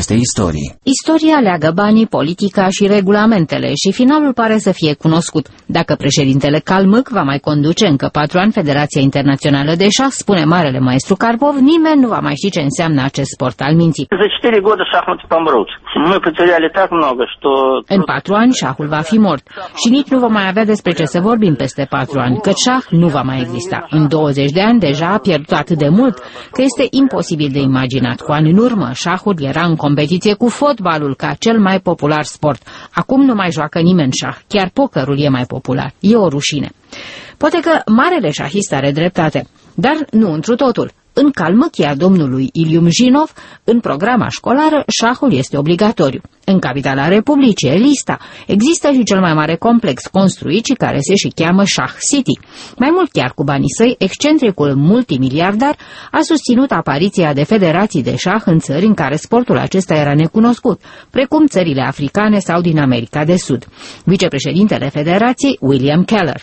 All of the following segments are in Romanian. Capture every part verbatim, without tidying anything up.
acestei istorii. Istoria leagă banii, politica și regulamentele și finalul pare să fie cunoscut. Dacă președintele Kalmyk va mai conduce încă patru ani Federația Internațională de Șah, spune marele maestru Karpov, nimeni nu va mai ști ce înseamnă acest sport al minții. În patru ani șahul va fi mort și nici nu vom mai avea despre ce să vorbim peste patru ani, căci șah nu va mai exista. În douăzeci de ani deja a pierdut atât de mult că este imposibil de imaginat. Cu ani în urmă, șahul era în competiție cu fotbalul ca cel mai popular sport. Acum nu mai joacă nimeni șah, chiar pokerul e mai popular. E o rușine. Poate că marele șahist are dreptate, dar nu întru totul. În Kalmykia domnului Ilyumzhinov, în programa școlară, șahul este obligatoriu. În capitala Republicii, Elista, există și cel mai mare complex construit și care se și cheamă Shah City. Mai mult chiar cu banii săi, excentricul multimiliardar a susținut apariția de federații de șah în țări în care sportul acesta era necunoscut, precum țările africane sau din America de Sud. Vicepreședintele Federației, William Keller.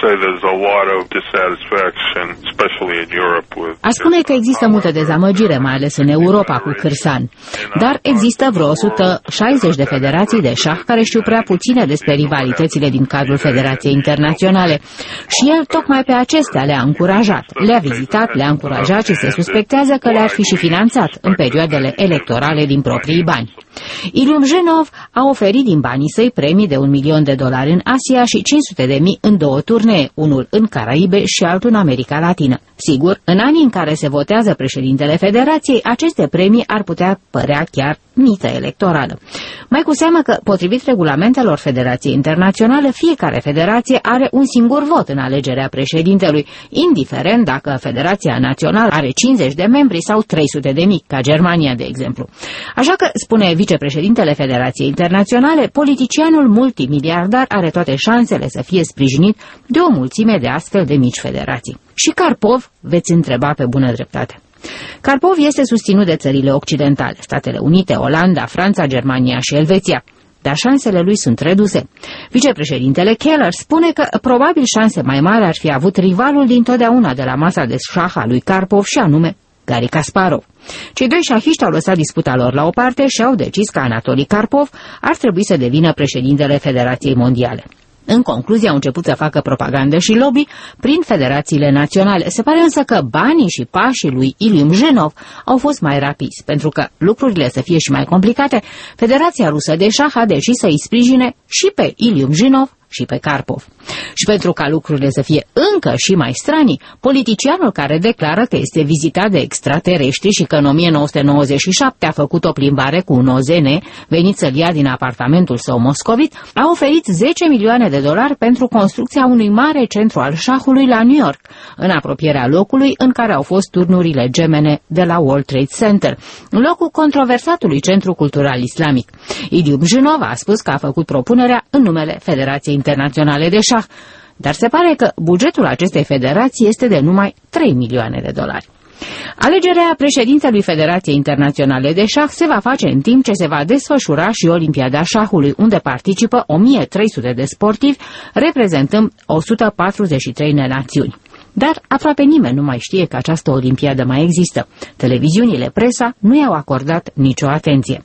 A spune că există multă dezamăgire, mai ales în Europa, cu Kyrgyzstan, dar există vreo o sută șaizeci de federații de șah care știu prea puține despre rivalitățile din cadrul Federației Internaționale și el tocmai pe acestea le-a încurajat, le-a vizitat, le-a încurajat și se suspectează că le-ar fi și finanțat în perioadele electorale din proprii bani. Ilyumzhinov a oferit din banii săi premii de un milion de dolari în Asia și cinci sute de mii în două turnee, unul în Caraibe și altul în America Latină. Sigur, în anii în care se votează președintele Federației, aceste premii ar putea părea chiar mită electorală. Mai cu seamă că, potrivit regulamentelor Federației Internaționale, fiecare federație are un singur vot în alegerea președintelui, indiferent dacă Federația Națională are cincizeci de membri sau trei sute de mii, ca Germania, de exemplu. Așa că, spune vicepreședintele Federației Internaționale, politicianul multimiliardar are toate șansele să fie sprijinit de o mulțime de astfel de mici federații. Și Karpov, veți întreba pe bună dreptate. Karpov este susținut de țările occidentale, Statele Unite, Olanda, Franța, Germania și Elveția, dar șansele lui sunt reduse. Vicepreședintele Keller spune că probabil șanse mai mari ar fi avut rivalul dintotdeauna de la masa de șah a lui Karpov și anume Garry Kasparov. Cei doi șahiști au lăsat disputa lor la o parte și au decis că Anatoli Karpov ar trebui să devină președintele Federației Mondiale. În concluzie, au început să facă propagandă și lobby prin federațiile naționale. Se pare însă că banii și pașii lui Ilyumzhinov au fost mai rapizi. Pentru că lucrurile să fie și mai complicate, Federația Rusă de Șah a decis să îi sprijine și pe Ilyumzhinov și pe Karpov. Și pentru ca lucrurile să fie încă și mai stranii, politicianul care declară că este vizitat de extraterestri și că în o mie nouă sute nouăzeci și șapte a făcut o plimbare cu un O Z N venit să-l ia din apartamentul său moscovit, a oferit zece milioane de dolari pentru construcția unui mare centru al șahului la New York, în apropierea locului în care au fost turnurile gemene de la World Trade Center, în locul controversatului centru cultural islamic. Ilyumzhinov a spus că a făcut propunerea în numele Federației Internaționale de Șah, dar se pare că bugetul acestei federații este de numai trei milioane de dolari. Alegerea președintelui Federației Internaționale de Șah se va face în timp ce se va desfășura și Olimpiada Șahului, unde participă o mie trei sute de sportivi, reprezentând o sută patruzeci și trei de națiuni. Dar aproape nimeni nu mai știe că această olimpiadă mai există. Televiziunile, presa nu i-au acordat nicio atenție.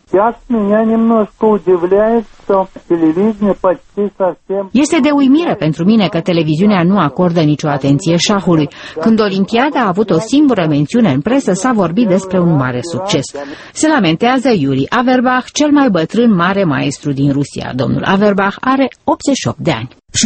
Este de uimire pentru mine că televiziunea nu acordă nicio atenție șahului. Când olimpiada a avut o singură mențiune în presă, s-a vorbit despre un mare succes. Se lamentează Yuri Averbakh, cel mai bătrân mare maestru din Rusia. Domnul Averbakh are optzeci și opt de ani.